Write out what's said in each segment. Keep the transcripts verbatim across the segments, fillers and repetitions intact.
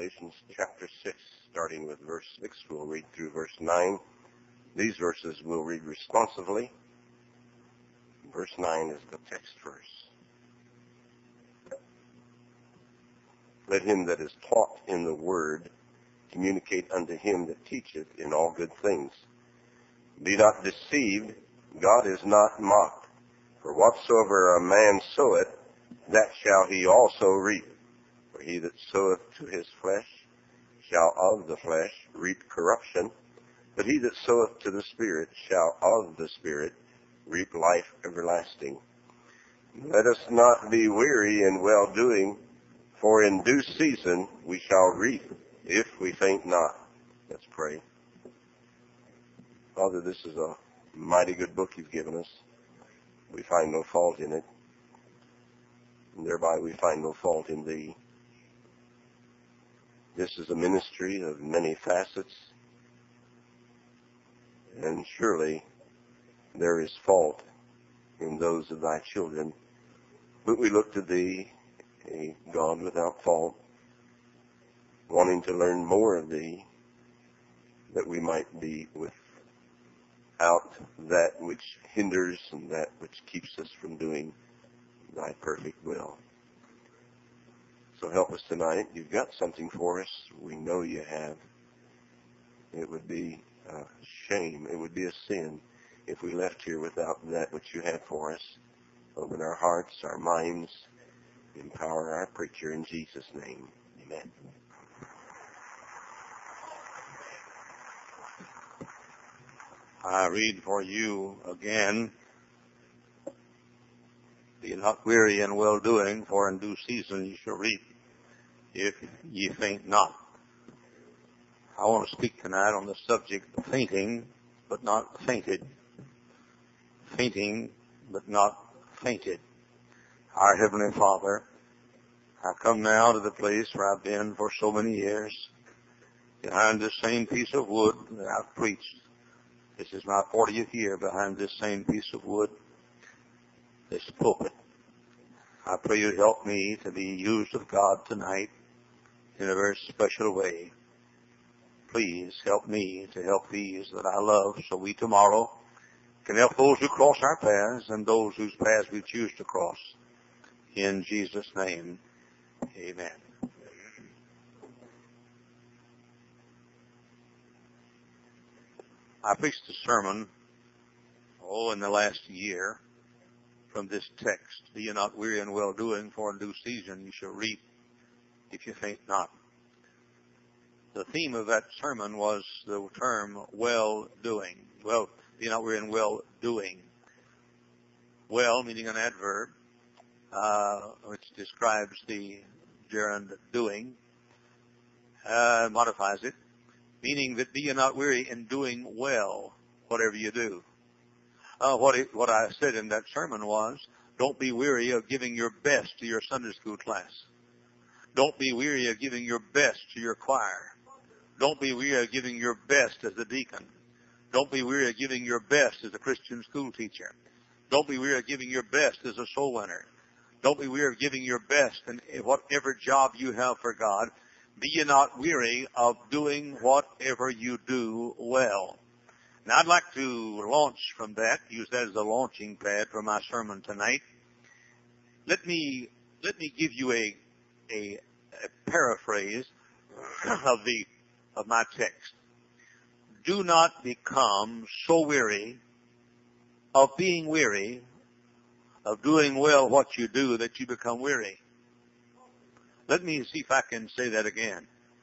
Galatians chapter six, starting with verse six. We'll read through verse nine. These verses we'll read responsively. Verse nine is the text verse. Let him that is taught in the word communicate unto him that teacheth in all good things. Be not deceived, God is not mocked. For whatsoever a man soweth, that shall he also reap. For he that soweth to his flesh shall of the flesh reap corruption, but he that soweth to the Spirit shall of the Spirit reap life everlasting. Let us not be weary in well-doing, for in due season we shall reap, if we faint not. Let's pray. Father, this is a mighty good book you've given us. We find no fault in it, and thereby we find no fault in Thee. This is a ministry of many facets, and surely there is fault in those of Thy children. But we look to Thee, a God without fault, wanting to learn more of Thee, that we might be without that which hinders and that which keeps us from doing Thy perfect will. So help us tonight. You've got something for us. We know you have. It would be a shame, it would be a sin if we left here without that which you have for us. Open our hearts, our minds, empower our preacher in Jesus' name. Amen. I read for you again, be not weary in well-doing, for in due season ye shall reap, if ye faint not. I want to speak tonight on the subject of fainting, but not fainted. Fainting, but not fainted. Our Heavenly Father, I come now to the place where I've been for so many years, behind this same piece of wood that I've preached. This is my fortieth year behind this same piece of wood, this pulpit. I pray you help me to be used of God tonight in a very special way. Please help me to help these that I love, so we tomorrow can help those who cross our paths and those whose paths we choose to cross. In Jesus' name, amen. I preached a sermon, oh, in the last year from this text. Be ye not weary in well-doing, for in due season you shall reap, if you faint not. The theme of that sermon was the term well-doing. Well, be not weary in well-doing. Well, meaning an adverb, uh, which describes the gerund doing, uh, modifies it, meaning that be ye not weary in doing well, whatever you do. Uh, what, it, what I said in that sermon was, don't be weary of giving your best to your Sunday school class. Don't be weary of giving your best to your choir. Don't be weary of giving your best as a deacon. Don't be weary of giving your best as a Christian school teacher. Don't be weary of giving your best as a soul winner. Don't be weary of giving your best in whatever job you have for God. Be ye not weary of doing whatever you do well. Now, I'd like to launch from that, use that as a launching pad for my sermon tonight. Let me let me give you a a, a paraphrase of the of my text. Do not become so weary of being weary of doing well what you do that you become weary. Let me see if I can say that again.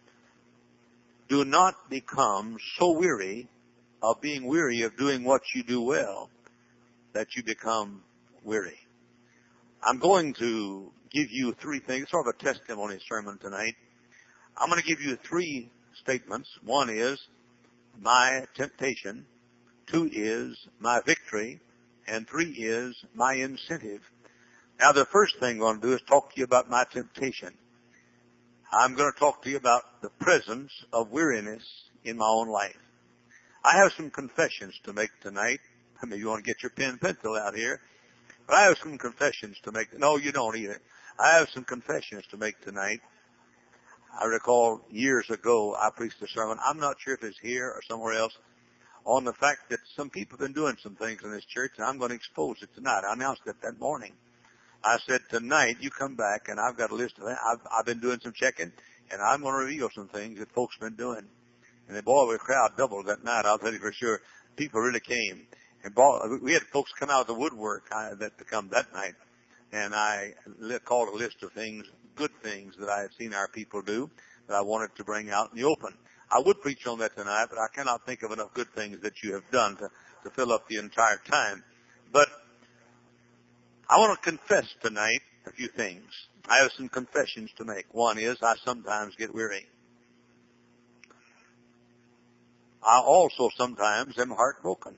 Do not become so weary of being weary of doing what you do well that you become weary. I'm going to give you three things, sort of a testimony sermon tonight. I'm going to give you three statements. One is my temptation. Two is my victory. And three is my incentive. Now, the first thing I'm going to do is talk to you about my temptation. I'm going to talk to you about the presence of weariness in my own life. I have some confessions to make tonight. I mean, you want to get your pen and pencil out here. But I have some confessions to make. No, you don't either. I have some confessions to make tonight. I recall years ago I preached a sermon. I'm not sure if it's here or somewhere else, on the fact that some people have been doing some things in this church, and I'm going to expose it tonight. I announced it that morning. I said, tonight you come back, and I've got a list of things. I've, I've been doing some checking, and I'm going to reveal some things that folks have been doing. And the boy, the crowd doubled that night, I'll tell you for sure. People really came. And boy, we had folks come out of the woodwork uh, that to come that night. And I called a list of things, good things that I had seen our people do that I wanted to bring out in the open. I would preach on that tonight, but I cannot think of enough good things that you have done to, to fill up the entire time. But I want to confess tonight a few things. I have some confessions to make. One is I sometimes get weary. I also sometimes am heartbroken.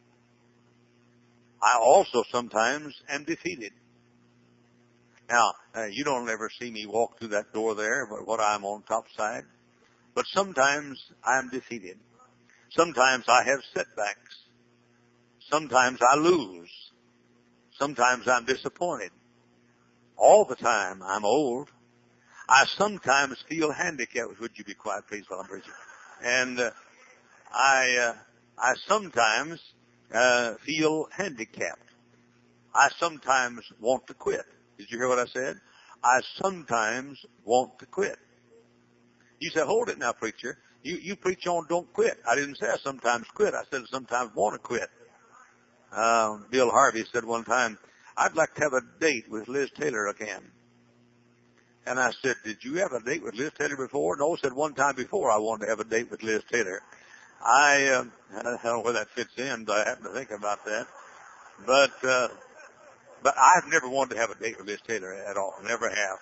I also sometimes am defeated. Now, uh, you don't ever see me walk through that door there, but what I'm on top side. But sometimes I'm defeated. Sometimes I have setbacks. Sometimes I lose. Sometimes I'm disappointed. All the time I'm old. I sometimes feel handicapped. Would you be quiet, please, while I'm preaching? And uh, I uh, I sometimes uh, feel handicapped. I sometimes want to quit. Did you hear what I said? I sometimes want to quit. You said, hold it now, preacher. You, you preach on don't quit. I didn't say I sometimes quit. I said I sometimes want to quit. Uh, Bill Harvey said one time, I'd like to have a date with Liz Taylor again. And I said, did you have a date with Liz Taylor before? No, I said one time before I wanted to have a date with Liz Taylor. I, uh, I don't know where that fits in, but I happen to think about that. But, uh, but I've never wanted to have a date with Liz Taylor at all. Never have.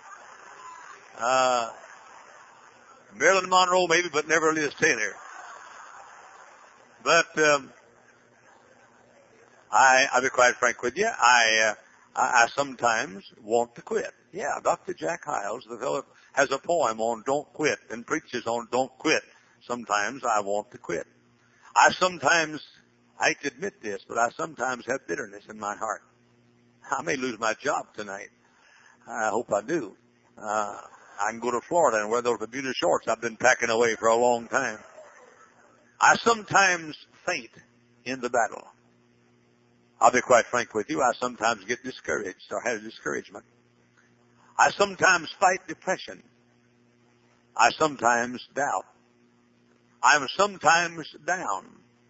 Uh, Marilyn Monroe maybe, but never Liz Taylor. But, um, I, I'll be quite frank with you. I, uh, I, I sometimes want to quit. Yeah, Doctor Jack Hyles, the fellow, has a poem on don't quit and preaches on don't quit. Sometimes I want to quit. I sometimes, I hate to admit this, but I sometimes have bitterness in my heart. I may lose my job tonight. I hope I do. Uh, I can go to Florida and wear those Bermuda shorts I've been packing away for a long time. I sometimes faint in the battle. I'll be quite frank with you. I sometimes get discouraged or have discouragement. I sometimes fight depression. I sometimes doubt. I'm sometimes down.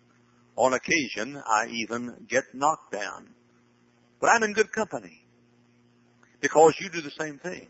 On occasion, I even get knocked down. But I'm in good company because you do the same thing.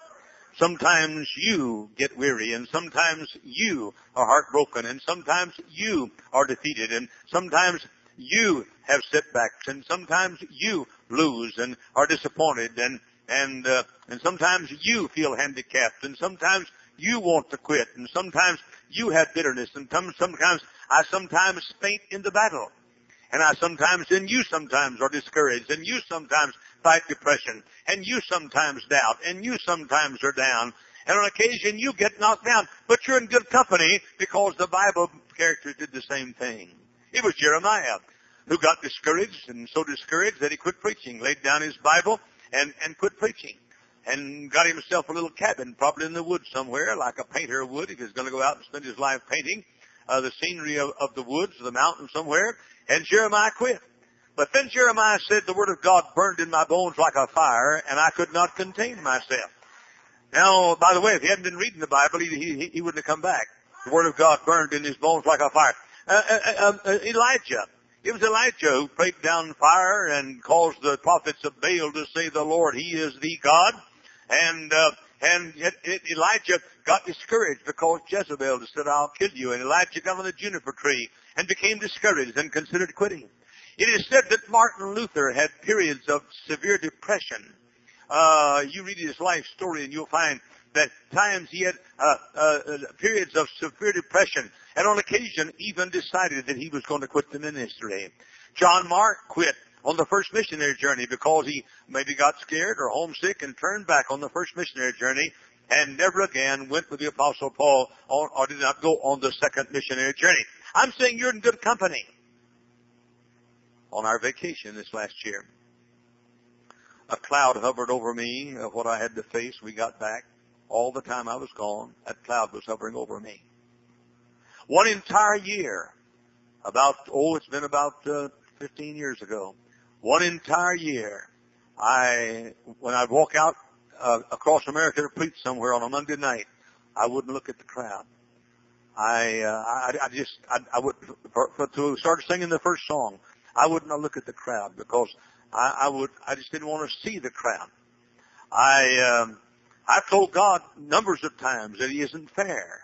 Sometimes you get weary, and sometimes you are heartbroken, and sometimes you are defeated, and sometimes you have setbacks, and sometimes you lose and are disappointed, and and uh, and sometimes you feel handicapped, and sometimes you want to quit, and sometimes you have bitterness, and sometimes I sometimes faint in the battle, and I sometimes and you sometimes are discouraged, and you sometimes fight depression, and you sometimes doubt, and you sometimes are down, and on occasion you get knocked down, but you're in good company because the Bible characters did the same thing. It was Jeremiah who got discouraged, and so discouraged that he quit preaching, laid down his Bible, and, and quit preaching, and got himself a little cabin, probably in the woods somewhere, like a painter would if he was going to go out and spend his life painting uh, the scenery of, of the woods, the mountains somewhere, and Jeremiah quit. But then Jeremiah said, the word of God burned in my bones like a fire, and I could not contain myself. Now, by the way, if he hadn't been reading the Bible, he, he, he wouldn't have come back. The word of God burned in his bones like a fire. Uh, uh, uh, Elijah. It was Elijah who prayed down fire and caused the prophets of Baal to say, the Lord, he is the God. And, uh, and it, it, Elijah got discouraged because Jezebel said, I'll kill you. And Elijah got on the juniper tree and became discouraged and considered quitting. It is said that Martin Luther had periods of severe depression. Uh, you read his life story and you'll find that times he had uh, uh, periods of severe depression, and on occasion even decided that he was going to quit the ministry. John Mark quit on the first missionary journey because he maybe got scared or homesick and turned back on the first missionary journey and never again went with the Apostle Paul on, or did not go on the second missionary journey. I'm saying you're in good company. On our vacation this last year, a cloud hovered over me of what I had to face. We got back all the time I was gone, that cloud was hovering over me. One entire year, about, oh, it's been about uh, fifteen years ago, one entire year, I, when I'd walk out uh, across America to preach somewhere on a Monday night, I wouldn't look at the crowd. I, uh, I, I just, I, I would, for, for, to start singing the first song, I would not look at the crowd because I, I would, I just didn't want to see the crowd. I, um, I've told God numbers of times that He isn't fair.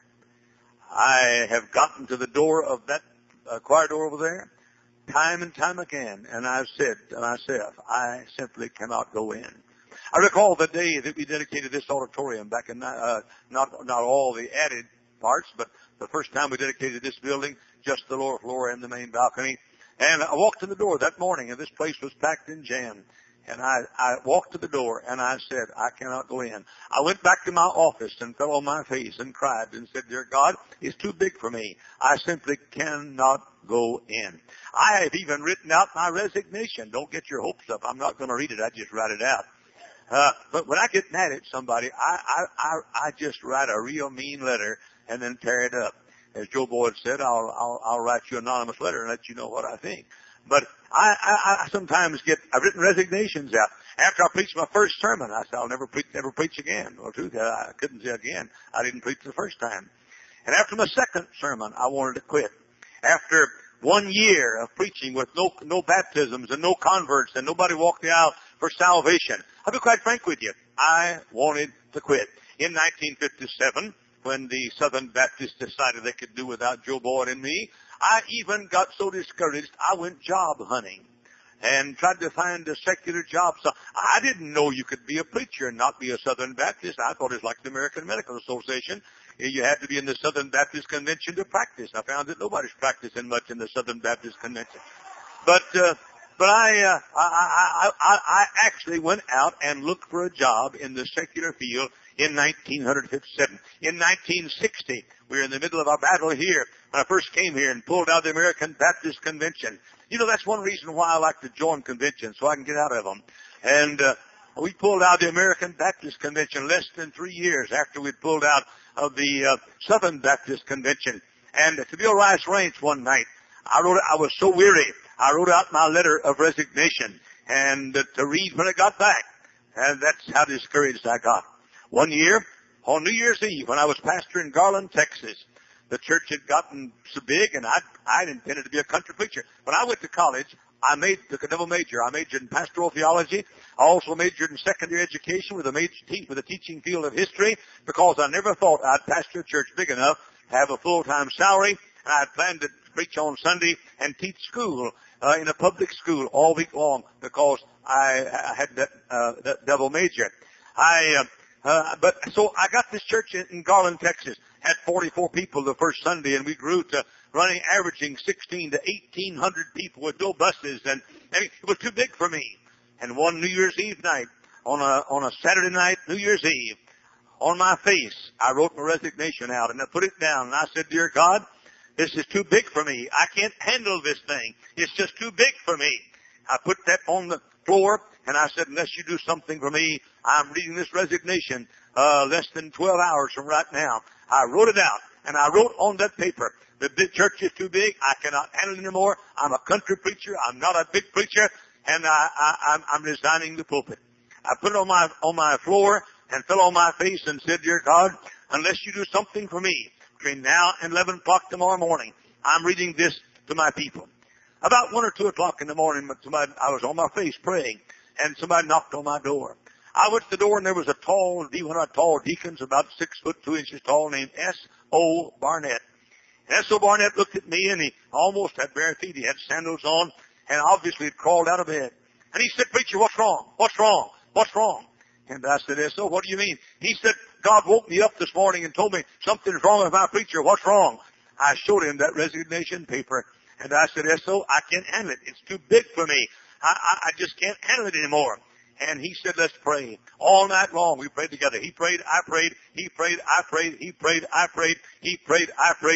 I have gotten to the door of that uh, choir door over there time and time again, and I've said to myself, I simply cannot go in. I recall the day that we dedicated this auditorium back in, uh, not, not all the added parts, but the first time we dedicated this building, just the lower floor and the main balcony. And I walked to the door that morning, and this place was packed and jammed. And I, I walked to the door, and I said, I cannot go in. I went back to my office and fell on my face and cried and said, Dear God, it's too big for me. I simply cannot go in. I have even written out my resignation. Don't get your hopes up. I'm not going to read it. I just write it out. Uh, but when I get mad at somebody, I, I, I, I just write a real mean letter and then tear it up. As Joe Boyd said, I'll, I'll, I'll write you an anonymous letter and let you know what I think. But I, I, I sometimes get, I've written resignations out. After I preached my first sermon, I said, I'll never preach, never preach again. Well, truth, I couldn't say again. I didn't preach the first time. And after my second sermon, I wanted to quit. After one year of preaching with no, no baptisms and no converts and nobody walked the aisle for salvation, I'll be quite frank with you, I wanted to quit. In nineteen fifty-seven, when the Southern Baptists decided they could do without Joe Boyd and me, I even got so discouraged, I went job hunting and tried to find a secular job. So I didn't know you could be a preacher and not be a Southern Baptist. I thought it was like the American Medical Association. You had to be in the Southern Baptist Convention to practice. I found that nobody's practicing much in the Southern Baptist Convention. But, uh, but I, uh, I, I, I, I actually went out and looked for a job in the secular field in nineteen fifty-seven. In nineteen sixty, we were in the middle of our battle here when I first came here and pulled out the American Baptist Convention. You know, that's one reason why I like to join conventions, so I can get out of them. And uh, we pulled out the American Baptist Convention less than three years after we'd pulled out of the uh, Southern Baptist Convention. And to Bill Rice Ranch one night, I wrote, I was so weary, I wrote out my letter of resignation and uh, to read when I got back. And that's how discouraged I got. One year, on New Year's Eve, when I was pastor in Garland, Texas, the church had gotten so big, and I I intended to be a country preacher. When I went to college, I made took a double major. I majored in pastoral theology. I also majored in secondary education with a major te- with a teaching field of history, because I never thought I'd pastor a church big enough to have a full-time salary, and I had planned to preach on Sunday and teach school uh, in a public school all week long, because I, I had that, uh, that double major. I uh, Uh, but so I got this church in, in Garland, Texas, had forty-four people the first Sunday, and we grew to running, averaging sixteen to eighteen hundred people with no buses, and, and it was too big for me. And one New Year's Eve night, on a on a Saturday night, New Year's Eve, on my face, I wrote my resignation out, and I put it down, and I said, Dear God, this is too big for me. I can't handle this thing. It's just too big for me. I put that on the floor, and I said, unless you do something for me, I'm reading this resignation uh, less than twelve hours from right now. I wrote it out, and I wrote on that paper, the big church is too big. I cannot handle it anymore. I'm a country preacher. I'm not a big preacher, and I, I, I'm, I'm resigning the pulpit. I put it on my on my floor and fell on my face and said, Dear God, unless you do something for me between now and eleven o'clock tomorrow morning, I'm reading this to my people. About one or two o'clock in the morning, somebody, I was on my face praying, and somebody knocked on my door. I went to the door, and there was a tall, one of the tall deacons, about six foot two inches tall, named S O Barnett. And S O Barnett looked at me, and he almost had bare feet. He had sandals on, and obviously had crawled out of bed. And he said, Preacher, what's wrong? What's wrong? What's wrong? And I said, S O, what do you mean? He said, God woke me up this morning and told me something's wrong with my preacher. What's wrong? I showed him that resignation paper. And I said, S O, I can't handle it. It's too big for me. I, I, I just can't handle it anymore. And he said, let's pray. All night long we prayed together. He prayed, I prayed, he prayed, I prayed, he prayed, I prayed, he prayed, I prayed.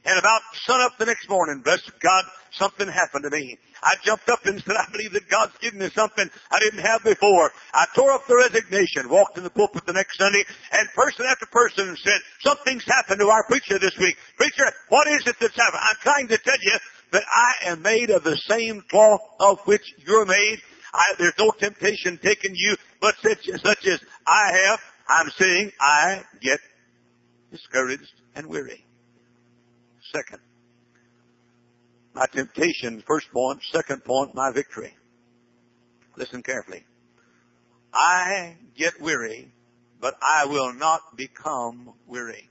And about sun up the next morning, bless God, something happened to me. I jumped up and said, I believe that God's given me something I didn't have before. I tore up the resignation, walked in the pulpit the next Sunday, and person after person said, something's happened to our preacher this week. Preacher, what is it that's happened? I'm trying to tell you that I am made of the same cloth of which you're made. I, there's no temptation taking you, but such, such as I have. I'm saying I get discouraged and weary. Second, my temptation, first point. Second point, my victory. Listen carefully. I get weary, but I will not become weary.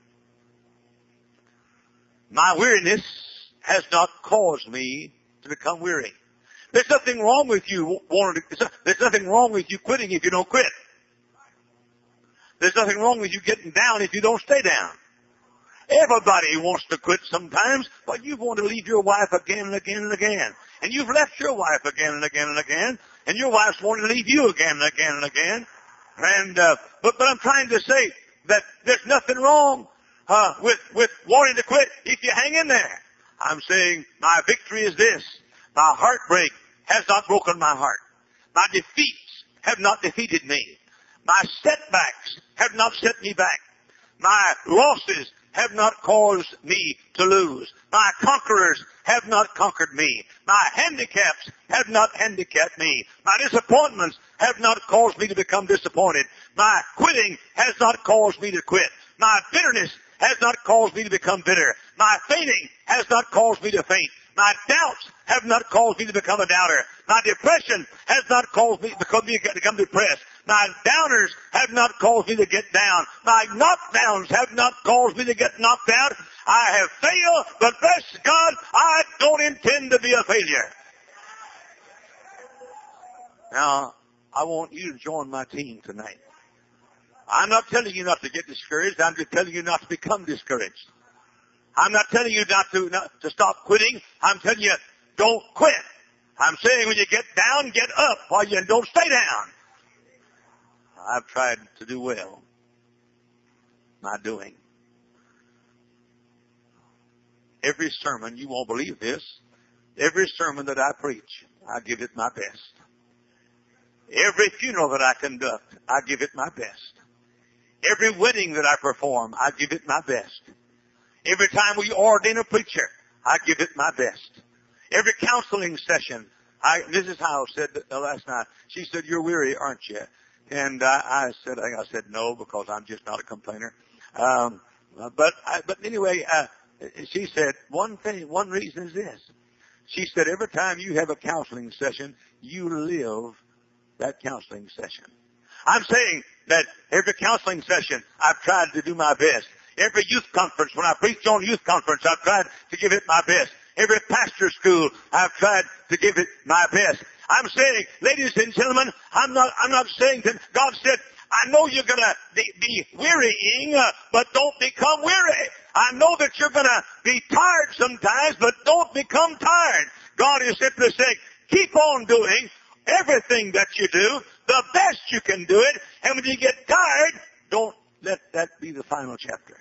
My weariness has not caused me to become weary. There's nothing wrong with you wanting to, there's nothing wrong with you quitting if you don't quit. There's nothing wrong with you getting down if you don't stay down. Everybody wants to quit sometimes, but you want to leave your wife again and again and again. And you've left your wife again and again and again, and your wife's wanting to leave you again and again and again. And, uh, but, but I'm trying to say that there's nothing wrong, uh, with, with wanting to quit if you hang in there. I'm saying my victory is this. My heartbreak has not broken my heart. My defeats have not defeated me. My setbacks have not set me back. My losses have not caused me to lose. My conquerors have not conquered me. My handicaps have not handicapped me. My disappointments have not caused me to become disappointed. My quitting has not caused me to quit. My bitterness has not caused me to become bitter. My fainting has not caused me to faint. My doubts have not caused me to become a doubter. My depression has not caused me to become depressed. My downers have not caused me to get down. My knockdowns have not caused me to get knocked out. I have failed, but bless God, I don't intend to be a failure. Now, I want you to join my team tonight. I'm not telling you not to get discouraged. I'm just telling you not to become discouraged. I'm not telling you not to, not to stop quitting. I'm telling you, don't quit. I'm saying when you get down, get up while you don't stay down. I've tried to do well. Not doing. Every sermon, you won't believe this, every sermon that I preach, I give it my best. Every funeral that I conduct, I give it my best. Every wedding that I perform, I give it my best. Every time we ordain a preacher, I give it my best. Every counseling session, I, Missus Howe said last night, she said, you're weary, aren't you? And I, I said, I, I said no, because I'm just not a complainer. Um, but, I, but anyway, uh, she said, one thing, one reason is this. She said, every time you have a counseling session, you live that counseling session. I'm saying that every counseling session, I've tried to do my best. Every youth conference, when I preach on youth conference, I've tried to give it my best. Every pastor school, I've tried to give it my best. I'm saying, ladies and gentlemen, I'm not, I'm not saying that God said, I know you're gonna be, be wearying, uh, but don't become weary. I know that you're gonna be tired sometimes, but don't become tired. God is simply saying, keep on doing everything that you do, the best you can do it, and when you get tired, don't let that be the final chapter.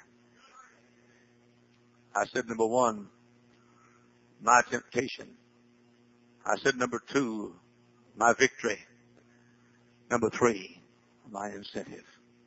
I said number one, my temptation. I said number two, my victory. Number three, my incentive.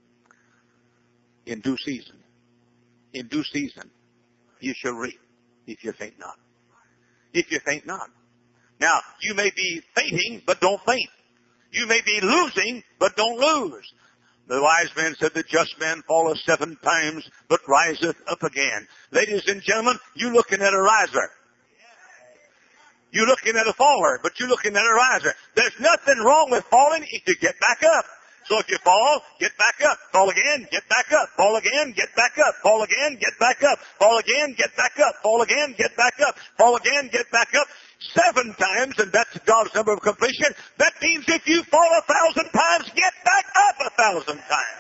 In due season, in due season, you shall reap if you faint not. If you faint not. Now, you may be fainting, but don't faint. You may be losing, but don't lose. The wise man said, the just man falleth seven times, but riseth up again. Ladies and gentlemen, you're looking at a riser. You're looking at a faller, but you're looking at a riser. There's nothing wrong with falling if you get back up. So if you fall, get back up. Fall again, get back up. Fall again, get back up. Fall again, get back up. Fall again, get back up. Fall again, get back up. Fall again, get back up. Seven times, and that's God's number of completion. That means if you fall a thousand times, get back up a thousand times.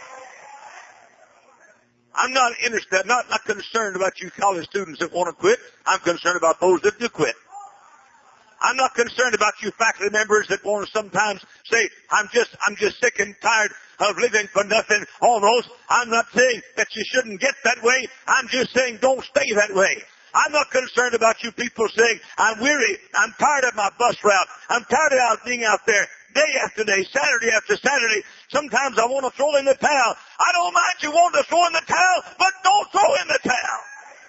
I'm not interested, not, not concerned about you college students that want to quit. I'm concerned about those that do quit. I'm not concerned about you faculty members that want to sometimes say, I'm just, I'm just sick and tired of living for nothing almost. I'm not saying that you shouldn't get that way. I'm just saying don't stay that way. I'm not concerned about you people saying, I'm weary, I'm tired of my bus route, I'm tired of out being out there day after day, Saturday after Saturday. Sometimes I want to throw in the towel. I don't mind you wanting to throw in the towel, but don't throw in the towel.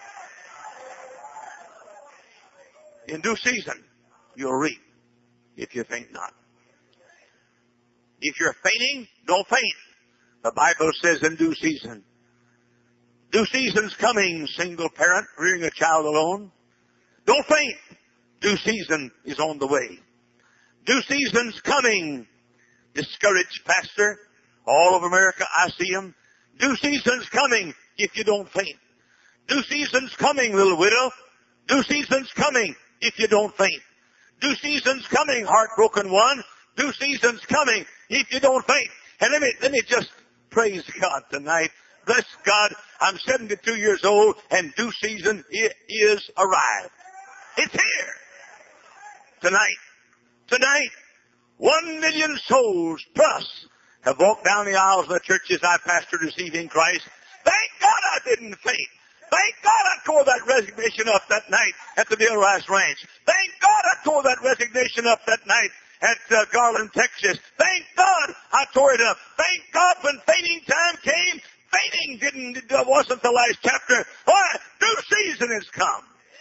In due season, you'll reap if you faint not. If you're fainting, don't faint. The Bible says in due season. Due season's coming, single parent rearing a child alone. Don't faint. Due season is on the way. Due season's coming, discouraged pastor. All over America, I see them. Due season's coming if you don't faint. Due season's coming, little widow. Due season's coming if you don't faint. Due season's coming, heartbroken one. Due season's coming if you don't faint. And let me, let me just praise God tonight. Bless God. I'm seventy-two years old and due season is arrived. It's here. Tonight. Tonight, one million souls plus have walked down the aisles of the churches I pastored receiving Christ. Thank God I didn't faint. Thank God I tore that resignation up that night at the Bill Rice Ranch. Thank God I tore that resignation up that night at uh, Garland, Texas. Thank God I tore it up. Thank God when fainting time came, fainting didn't uh, wasn't the last chapter. Why? Due season has come.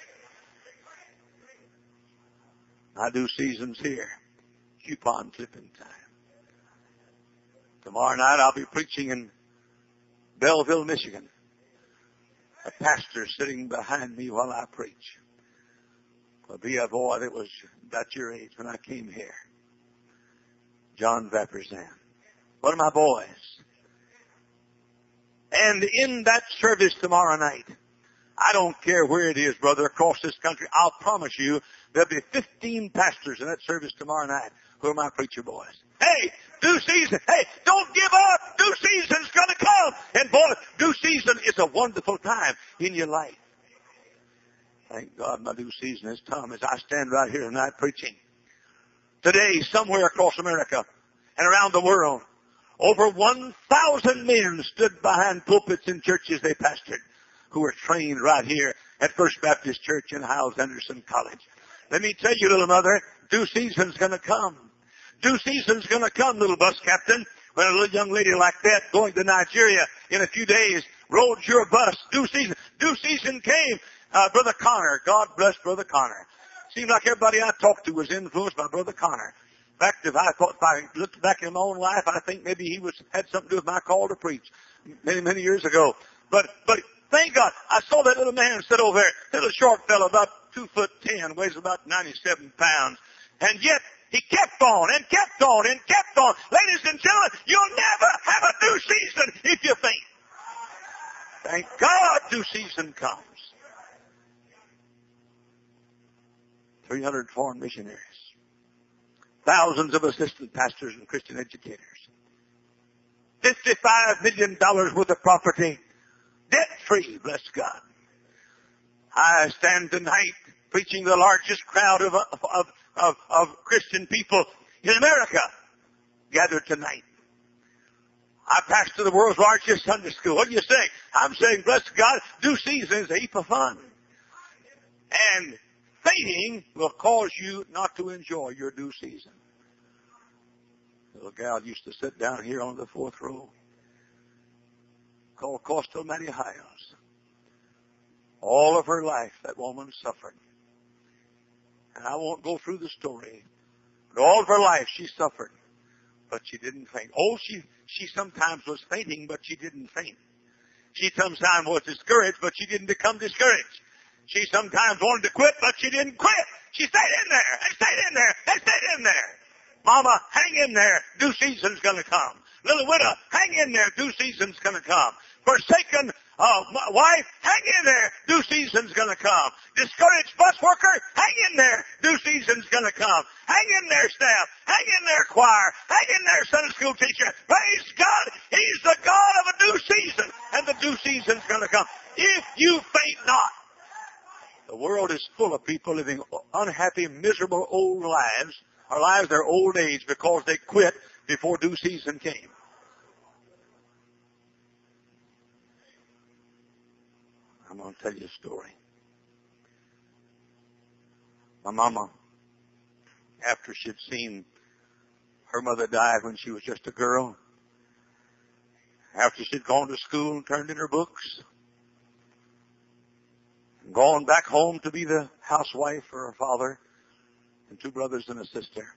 My due season's here. Coupon clipping time. Tomorrow night I'll be preaching in Belleville, Michigan. A pastor sitting behind me while I preach. Will be a boy that was about your age when I came here. John Vapperzan. One of my boys. And in that service tomorrow night, I don't care where it is, brother, across this country, I'll promise you there'll be fifteen pastors in that service tomorrow night who are my preacher boys. Hey, due season. Hey, don't give up. Due season's going to come. And boy, due season is a wonderful time in your life. Thank God my due season has come as I stand right here tonight preaching. Today, somewhere across America and around the world, over one thousand men stood behind pulpits in churches they pastored who were trained right here at First Baptist Church in Hyles Anderson College. Let me tell you, little mother, due season's going to come. Due season's going to come, little bus captain. When a little young lady like that going to Nigeria in a few days rode your bus, due season, due season came. Uh, Brother Connor, God bless Brother Connor. Seemed like everybody I talked to was influenced by Brother Connor. In fact, if I thought, if I looked back in my own life, I think maybe he was had something to do with my call to preach many, many years ago. But, but thank God, I saw that little man sit over there, little short fellow, about two foot ten, weighs about ninety-seven pounds, and yet he kept on and kept on and kept on. Ladies and gentlemen, you'll never have a due season if you faint. Thank God, due season comes. three hundred foreign missionaries. Thousands of assistant pastors and Christian educators. fifty-five million dollars worth of property. Debt-free, bless God. I stand tonight preaching the largest crowd of, of, of, of Christian people in America gathered tonight. I pastor the world's largest Sunday school. What do you say? I'm saying, bless God, due season is a heap of fun. And fainting will cause you not to enjoy your due season. Little gal used to sit down here on the fourth row, called Coastal Matty Hiles. All of her life, that woman suffered. And I won't go through the story, but all of her life she suffered, but she didn't faint. Oh, she, she sometimes was fainting, but she didn't faint. She sometimes was discouraged, but she didn't become discouraged. She sometimes wanted to quit, but she didn't quit. She stayed in there, and stayed in there, and stayed in there. Mama, hang in there. Due season's going to come. Little widow, hang in there. Due season's going to come. Forsaken uh, wife, hang in there. Due season's going to come. Discouraged bus worker, hang in there. Due season's going to come. Hang in there, staff. Hang in there, choir. Hang in there, Sunday school teacher. Praise God. He's the God of a due season, and the due season's going to come. If you faint not. The world is full of people living unhappy, miserable old lives, or lives their old age because they quit before due season came. I'm going to tell you a story. My mama, after she'd seen her mother die when she was just a girl, after she'd gone to school and turned in her books, gone back home to be the housewife for her father and two brothers and a sister,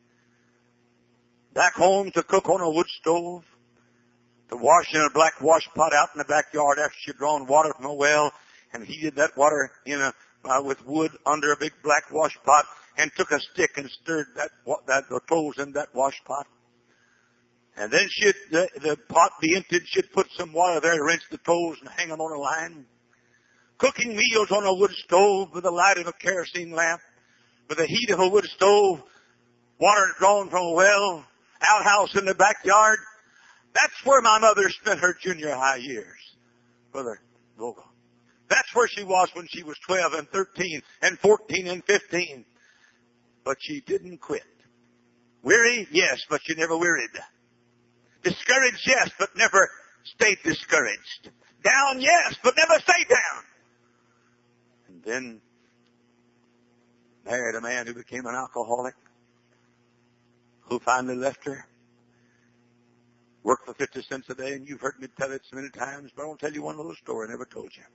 back home to cook on a wood stove, to wash in a black wash pot out in the backyard after she'd drawn water from a well and heated that water in a uh, with wood under a big black wash pot, and took a stick and stirred that that the clothes in that wash pot. And then she'd the, the pot be emptied. She'd put some water there to rinse the toes and hang them on a line. Cooking meals on a wood stove with the light of a kerosene lamp, with the heat of a wood stove, water drawn from a well, outhouse in the backyard. That's where my mother spent her junior high years, Brother Vogel. That's where she was when she was twelve and thirteen and fourteen and fifteen. But she didn't quit. Weary? Yes, but she never wearied. Discouraged? Yes, but never stayed discouraged. Down? Yes, but never stayed down. And then married a man who became an alcoholic, who finally left her. Worked for fifty cents a day, and you've heard me tell it so many times, but I won't tell you one little story I never told you.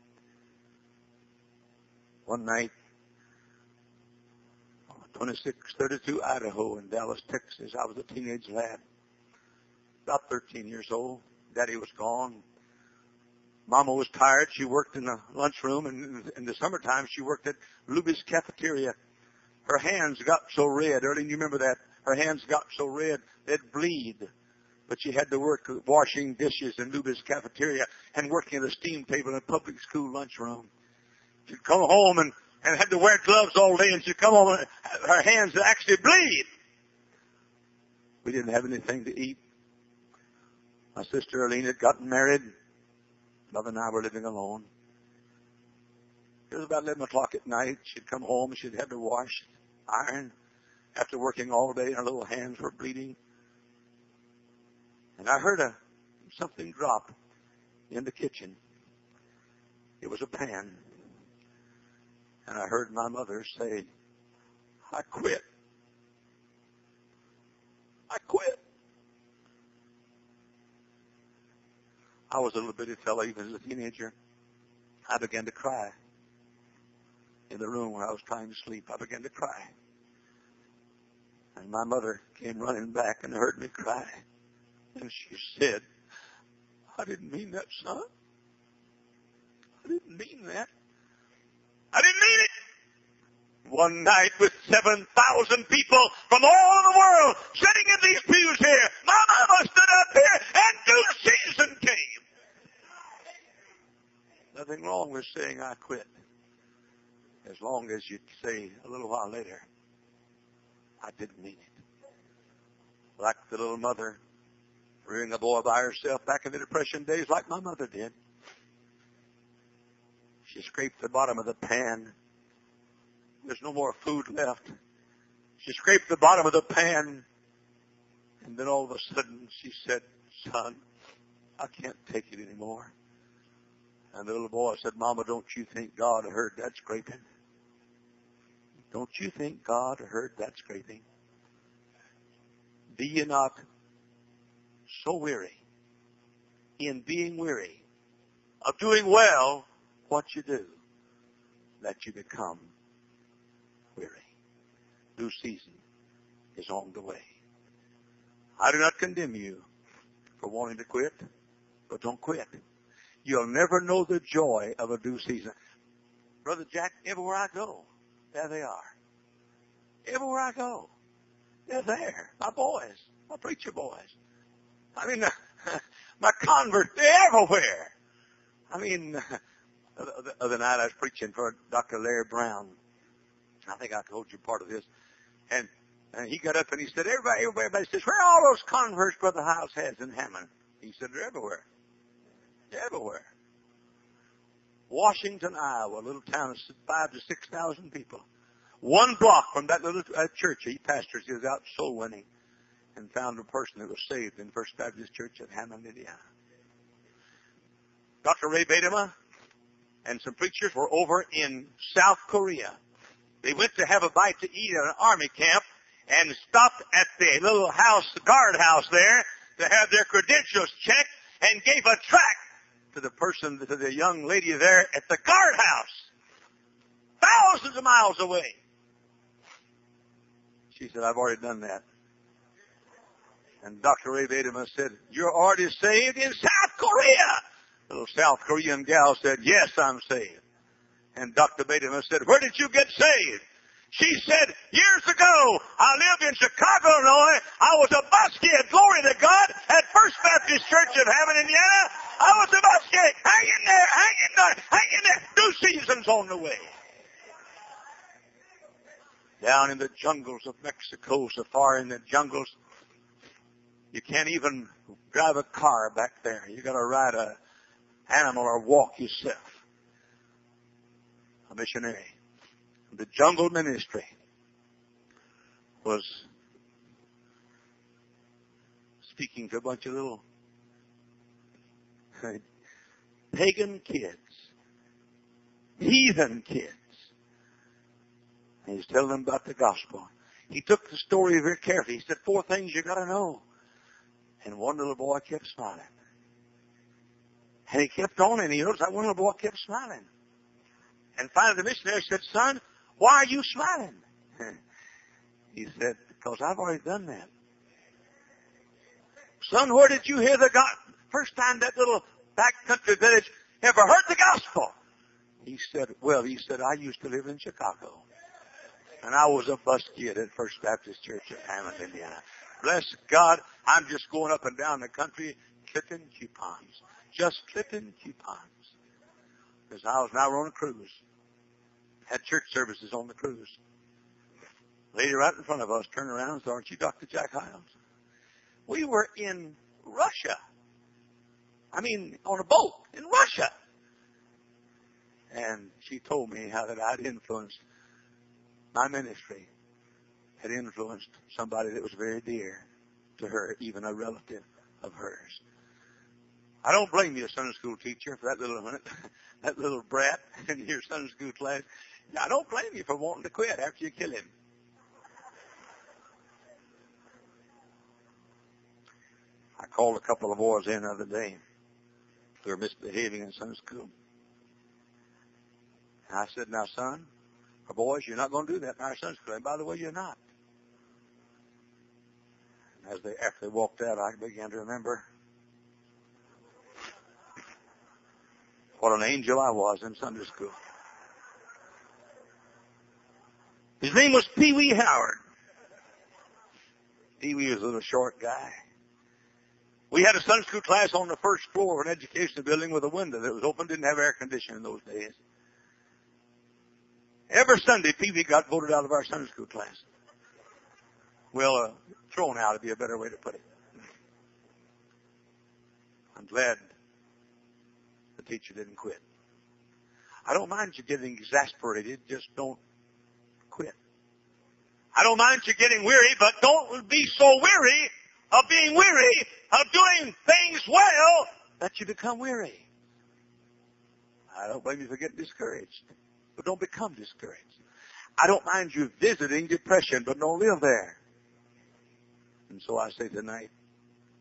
One night, twenty-six thirty-two Idaho in Dallas, Texas, I was a teenage lad, about thirteen years old. Daddy was gone. Mama was tired. She worked in the lunchroom, and in the summertime, she worked at Luby's cafeteria. Her hands got so red. Early, you remember that? Her hands got so red, they'd bleed. But she had to work washing dishes in Luby's cafeteria and working at a steam table in a public school lunchroom. She'd come home and, and had to wear gloves all day, and she'd come home and her hands would actually bleed. We didn't have anything to eat. My sister Arlene had gotten married. Mother and I were living alone. It was about eleven o'clock at night. She'd come home and she'd had to wash, iron. After working all day, her little hands were bleeding. And I heard a something drop in the kitchen. It was a pan. And I heard my mother say, I quit. I quit. I was a little bitty fellow, even as a teenager. I began to cry. In the room where I was trying to sleep, I began to cry. And my mother came running back and heard me cry. And she said, I didn't mean that, son. I didn't mean that. I didn't mean it. One night with seven thousand people from all over the world sitting in these pews here, my mama stood up here and due season came. Nothing wrong with saying I quit. As long as you say a little while later, I didn't mean it. Like the little mother rearing a boy by herself back in the Depression days, like my mother did. She scraped the bottom of the pan. There's no more food left. She scraped the bottom of the pan, and then all of a sudden she said, son, I can't take it anymore. And the little boy said, Mama, don't you think God heard that scraping? Don't you think God heard that scraping? Be ye not so weary in being weary of doing well what you do, that you become weary. Due season is on the way. I do not condemn you for wanting to quit, but don't quit. You'll never know the joy of a due season. Brother Jack, everywhere I go, there they are. Everywhere I go, they're there. My boys, my preacher boys. I mean, my converts, they're everywhere. I mean, the other night I was preaching for Doctor Larry Brown. I think I told you part of this. And, and he got up and he said, everybody, everybody says, where are all those converts Brother Hiles has in Hammond? He said, they're everywhere. They're everywhere. Washington, Iowa, a little town of five to six thousand people. One block from that little uh, church he pastors, he was out soul winning and found a person that was saved in First Baptist Church at Hammond, Indiana. Doctor Ray Badema and some preachers were over in South Korea They went to have a bite to eat at an army camp and stopped at the little house, the guard house there, to have their credentials checked and gave a tract to the person, to the young lady there at the guard house, thousands of miles away. She said, I've already done that. And Doctor Ray Badema said, you're already saved in South Korea. The little South Korean gal said, yes, I'm saved. And Doctor Badema said, where did you get saved? She said, years ago, I lived in Chicago, Illinois. I was a bus kid, glory to God, at First Baptist Church of Hammond, Indiana. I was a bus kid. Hang in there, hang in there, hang in there. New season's on the way. Down in the jungles of Mexico, so far in the jungles, you can't even drive a car back there. You got to ride a animal or walk yourself. A missionary. The jungle ministry was speaking to a bunch of little pagan kids, heathen kids. And he's telling them about the gospel. He took the story very carefully. He said, four things you got to know. And one little boy kept smiling. And he kept on, and he noticed that one little boy kept smiling. And finally the missionary said, son, why are you smiling? He said, because I've already done that. Son, where did you hear the gospel? First time that little backcountry village ever heard the gospel. He said, well, he said, I used to live in Chicago. And I was a bus kid at First Baptist Church of Hammond, Indiana. Bless God, I'm just going up and down the country clipping coupons. Just clipping coupons. Because I was now on a cruise. Had church services on the cruise. Lady right in front of us turned around and said, aren't you Doctor Jack Hyles? We were in Russia. I mean, on a boat in Russia. And she told me how that I'd influenced my ministry, had influenced somebody that was very dear to her, even a relative of hers. I don't blame you, Sunday school teacher, for that little that little brat in your Sunday school class. I don't blame you for wanting to quit after you kill him. I called a couple of boys in the other day. They were misbehaving in Sunday school. And I said, now, son, or boys, you're not going to do that in our Sunday school. And by the way, you're not. And as they, after they walked out, I began to remember what an angel I was in Sunday school. His name was Pee Wee Howard. Pee Wee was a little short guy. We had a Sunday school class on the first floor of an education building with a window that was open, didn't have air conditioning in those days. Every Sunday, Pee Wee got voted out of our Sunday school class. Well, uh, thrown out would be a better way to put it. I'm glad the teacher didn't quit. I don't mind you getting exasperated, just don't quit. I don't mind you getting weary, but don't be so weary of being weary of doing things well that you become weary. I don't blame you for getting discouraged, but don't become discouraged. I don't mind you visiting depression, but don't live there. And so I say tonight,